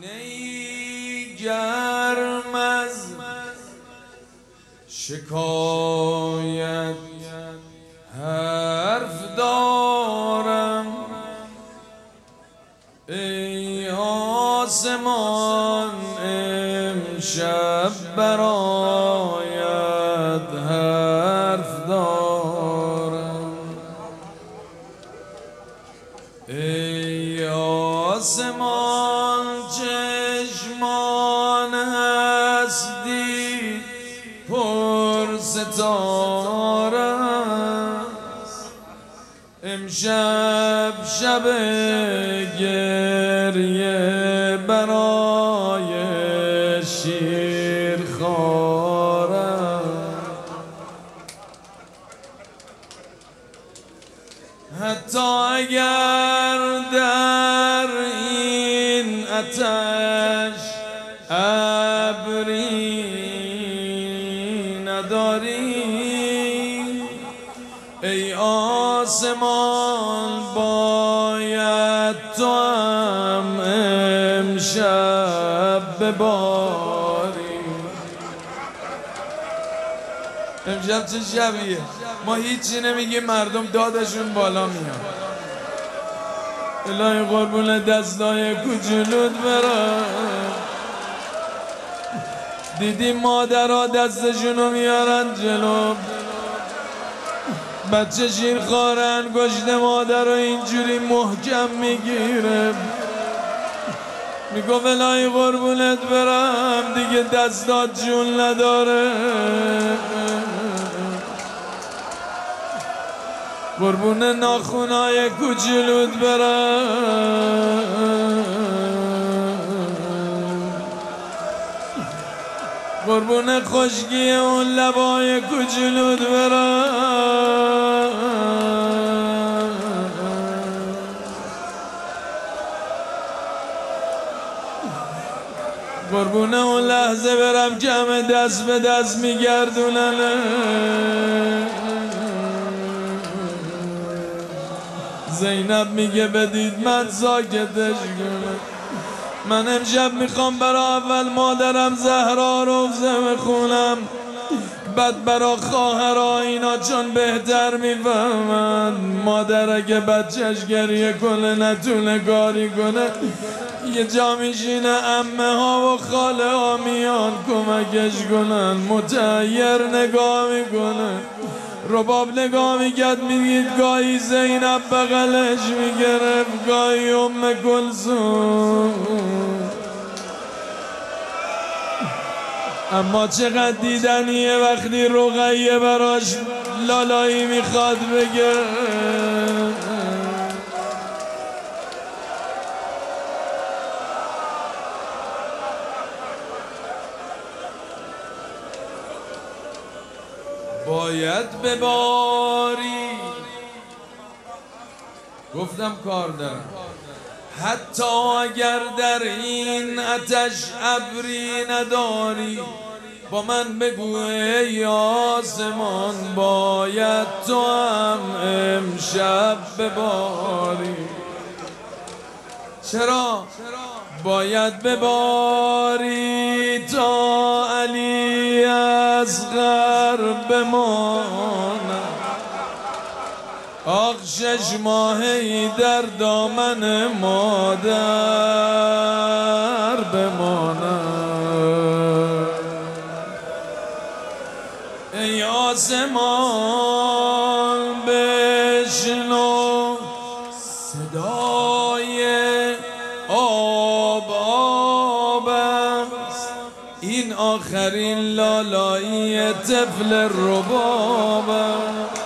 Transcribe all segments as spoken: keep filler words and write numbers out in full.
سینه‌ای گرم از شکایت حرف دارم، ای آسمان امشب برایت حرف دارم، ای آسمان چشمان هستی پر ستاره است، امشب شب گریه برای شیرخوار است. حتی اگر در این آتش ابری نداری، ای آسمان باید تو هم امشب بباری. امشب چه شبیه؟ ما هیچی نمیگیم، مردم دادشون بالا میاد. الهی قربون دستای کوچولوت برم. دیدی مادرها دستشونو میارن جلو، بچه شیرخواره انگشت مادر رو اینجوری محکم میگیره، میگو الهی قربونت برم دیگه دستات جون نداره، قربون ناخونای کوچولوت برم، قربون خشکی اون لبای کوچولوت برم، قربون اون لحظه برم که همه دست به دست میگردوننه. زینب میگه بدید من ساکتش کنم، من امشب میخوام برا اول مادرم زهرا روزه بخونم، بعد برا خواهرها اینا چون بهتر میفهمن. مادر اگه بچهش گریه کنه نتونه کاری کنه، یه جا میشینه عمه ها و خاله ها میان کمکش کنن، متحیر نگاه میکنه، رباب نگاه میکرد، میدید گاهی زینب بغلش میگرفت، گاهی ام کلثوم. اما چقدر دیدنیه وقتی رقیه براش لالایی میخواد بگه. باید بباری، گفتم کار دارم، حتی اگر در این آتش ابری نداری، با من بگو ای آسمان باید تو هم امشب بباری. چرا؟ باید بباری تا علی اصغر بماند، آخ شش ماهی در دامن مادر بماند. ای آسمان بشنو صدای آب آب است، این آخرین لالایی طفل رباب است.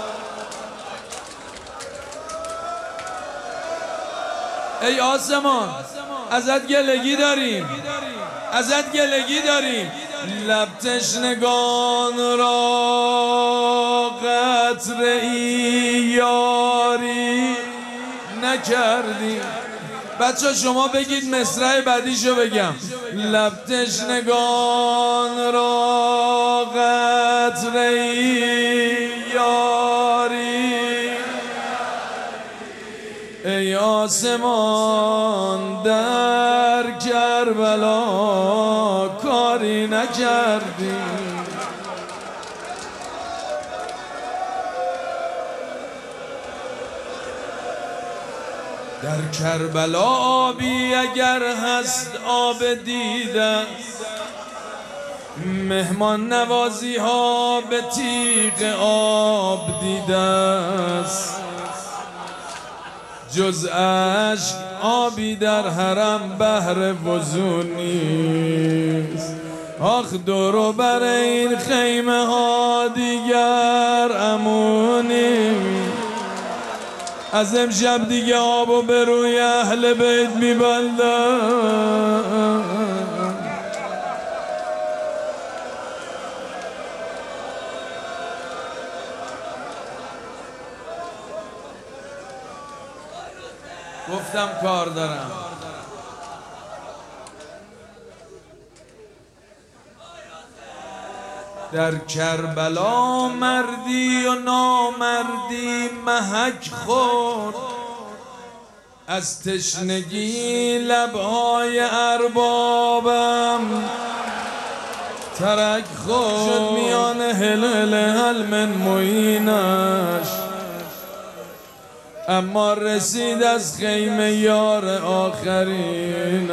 ای آسمان ازت گلگی داریم، ازت گلگی داریم، لب تشنگان را قطره ای یاری نکردی. بچه شما بگید مصرع بعدیشو بگم. لب تشنگان را قطره ای یاری، ای آسمان در کربلا کاری نکردی. در کربلا آبی اگر هست آب دیده، مهمان نوازی ها به تیغ آب دیده است. جز عشق آبی در حرم بهر وضو نیست. آخ دورو بر این خیمه ها دیگر امونی. از امشب دیگه آبو به روی اهل بیت میبندم. گفتم کار دارم. در کربلا مردی و نامردی محک خورد، از تشنگی لبهای اربابم ترک خورد. شد میان هلل هل من معینش، اما رسید از خیمه یار آخرینش.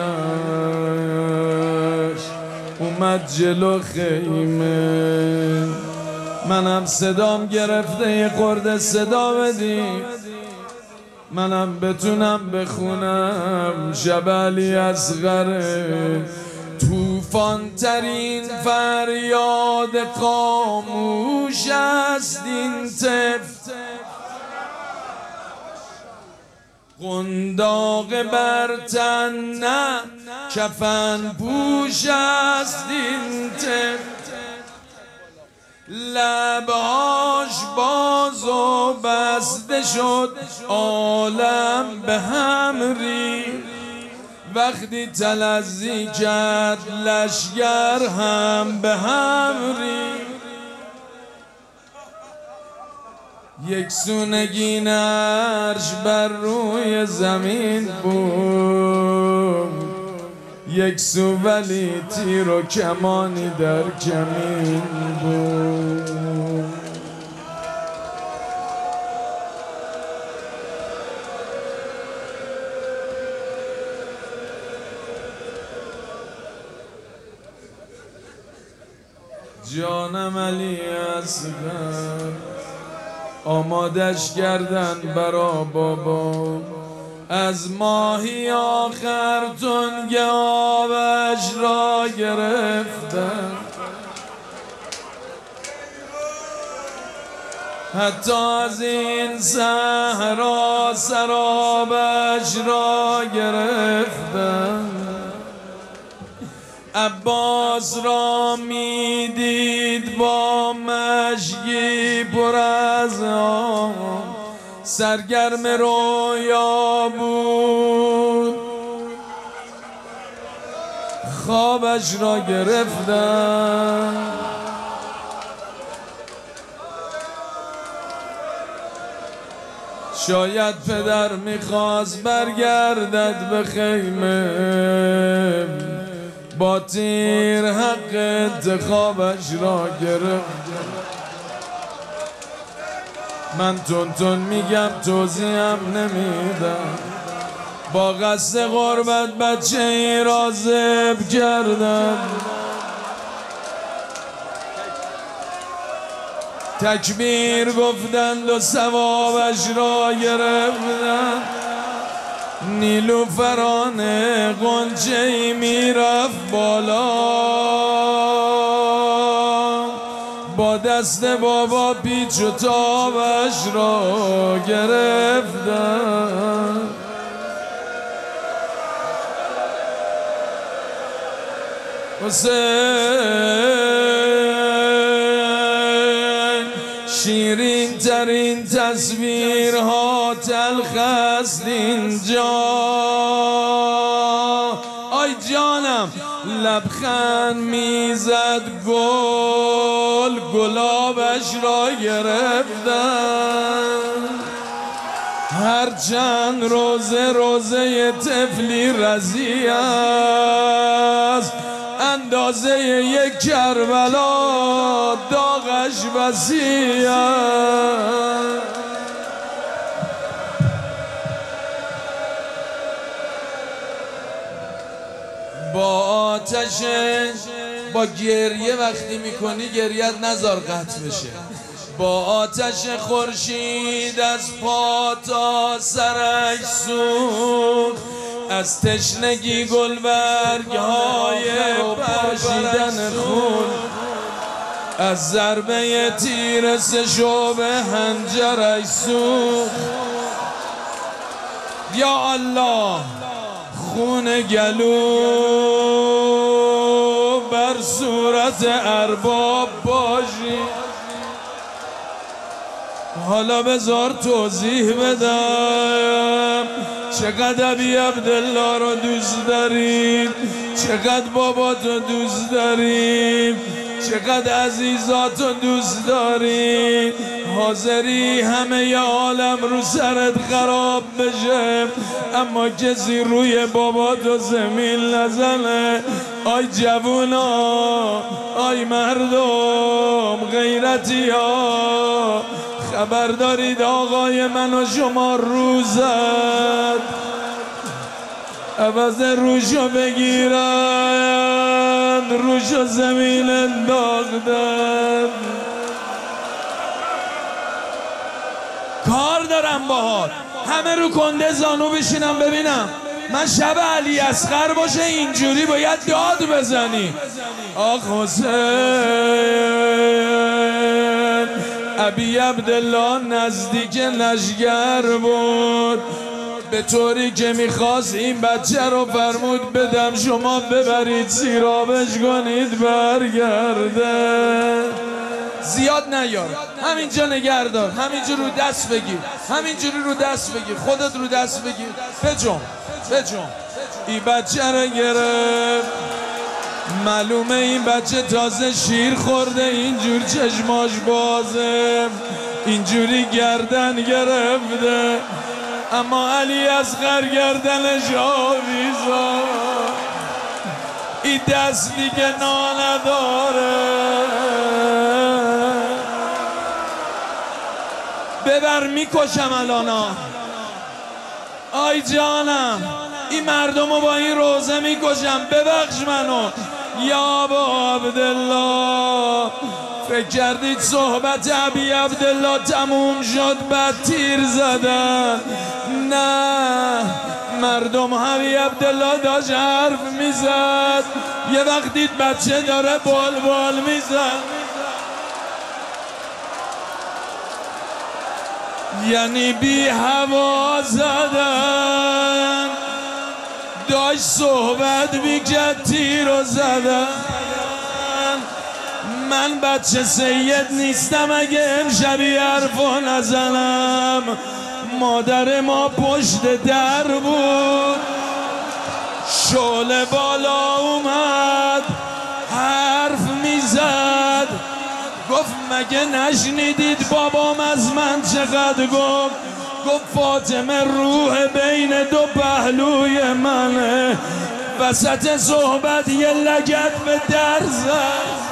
اومد جلو خیمه، منم صدام گرفته یه خورده صدا بدی، منم بتونم بخونم شب علی اصغره. طوفان ترین فریاد خاموش است این طفل، قنداق بر تن نه کفن پوش است این طفل. لبهاش باز و بسته شد عالم به هم ریخت. وقتی تلظی کرد لشگر هم به هم ریخت. یک سو نگین عرش بر روی زمین بود، یک سو ولی تیر و کمانی در کمین بود. جانم علی اصغر آمادش کردن برا بابا، از ماهی آخر تنگ آبش را گرفتن. حتی از این صحرا سرابش را گرفتن. عباس را میدید با مشکی پر از آب، سرگرم رویا بود، خوابش را گرفتن. شاید پدر میخواست برگردد به خیمه، با تیر حق انتخابش را گرفت. من تون تون میگم توضیحم نمیدم، با قصد غربت بچه ای را ذبح کردن. تکبیر گفتند و ثوابش را گرفتن. نیلوفران غنچه ای میرفت بالا، با دست بابا پیچ و تابش را گرفتن. حسین شیرین ترین تصویرها تلخ است اینجا. آی جانم لبخند میزد گل، گلابش را گرفتن. هرچند روزه روزه طفلی رضی است، اندازه یک کربلا داغش وسیع است. با آتش با گریه وقتی میکنی گریت نزار قطع بشه. با آتش خورشید از پا تا سرش سوخت، از تشنگی گلبرگ های پرشیدن خون، از ضربه تیر سشوب هنجرش سوخت. یا الله خون گلو بر صورت ارباب باشی. حالا بذار توضیح بدم چقدر ابی عبدالله رو دوست داریم، چقدر بابا تو دوست داریم، چقدر عزیزاتو دوست داری. حاضری همه ی عالم رو سرت خراب بشه اما کسی روی بابا تو زمین نزنه. آی جوونا، آی مردم، غیرتی ها، خبر دارید آقای من و شما روزد عوض روشو بگیرن روشو زمین انداختن. کار دارم باهات، همه رو کنده زانو بشینم ببینم. من شب علی اصغر باشه اینجوری باید داد بزنی. آخ حسین، ابی عبدالله نزدیک لشگر بود، به طوری که میخواست این بچه رو فرمود بدم شما ببرید سیرابش کنید برگرده. زیاد نیار، همینجا نگردار، همینجا رو دست بگیر، همینجوری رو دست بگیر، خودت رو دست بگیر، بجم بجم. این بچه رو گرفت، معلومه این بچه تازه شیر خورده، اینجور چشماش بازه، اینجوری گردن گرفته، اما علی اصغر گردنش آویزا. این دستی که نداره ببر میکشم الانا. آی جانم، این مردم رو با این روزه میکشم، ببخش منو. یا ابا عبدالله، فکر کردید صحبت ابی عبدالله تموم شد بعد تیر زدن؟ نه، مردم ابی عبدالله داشت حرف میزد، یه وقت دید بچه داره بال بال میزد، یعنی بی هوا زدن، داشت صحبت میکرد تیر رو زدن. من بچه سید نیستم اگه امشبی حرفو نزنم. مادر ما پشت در بود، شعله بالا اومد حرف میزد، گفت مگه نشنیدید بابام از من چقدر گفت؟ گفت فاطمه روح بین دو پهلوی منه. وسط صحبت یه لگد به در زد.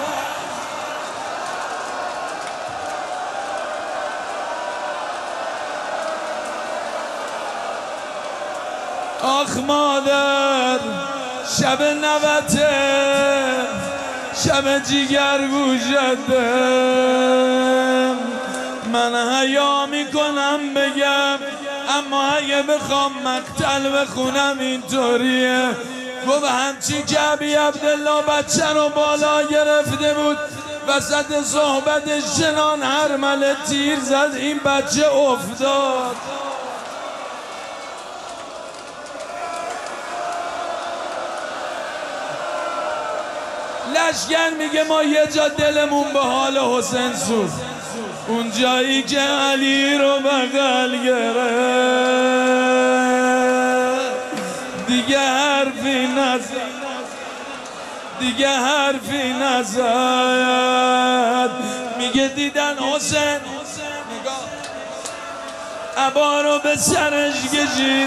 آخ مادر، شب نوته، شب جیگر گوشته، من حیا میکنم بگم اما اگه بخوام مقتل بخونم اینطوریه. گفت همچی که ابی عبدالله بچه رو بالا گرفته بود، وسط صحبتش چنان هرمله تیر زد این بچه افتاد. لشگر میگه ما یه جا دلمون به حال حسین سوخت، اون جایی که علی رو بغل گرفت. دیگه حرفی نزد، دیگه حرفی نزد. میگه دیدن حسین، عبا رو به سرش کشید،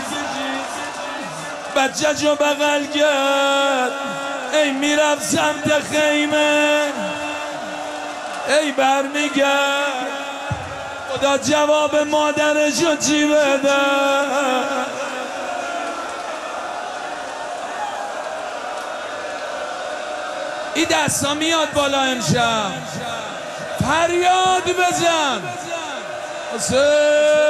بچه جو بغل کرد، ای میرفت سمت خیمه، ای برمیگرد خدا جواب مادرشو چی بده. این دستا میاد بالا امشب، فریاد بزن حسین.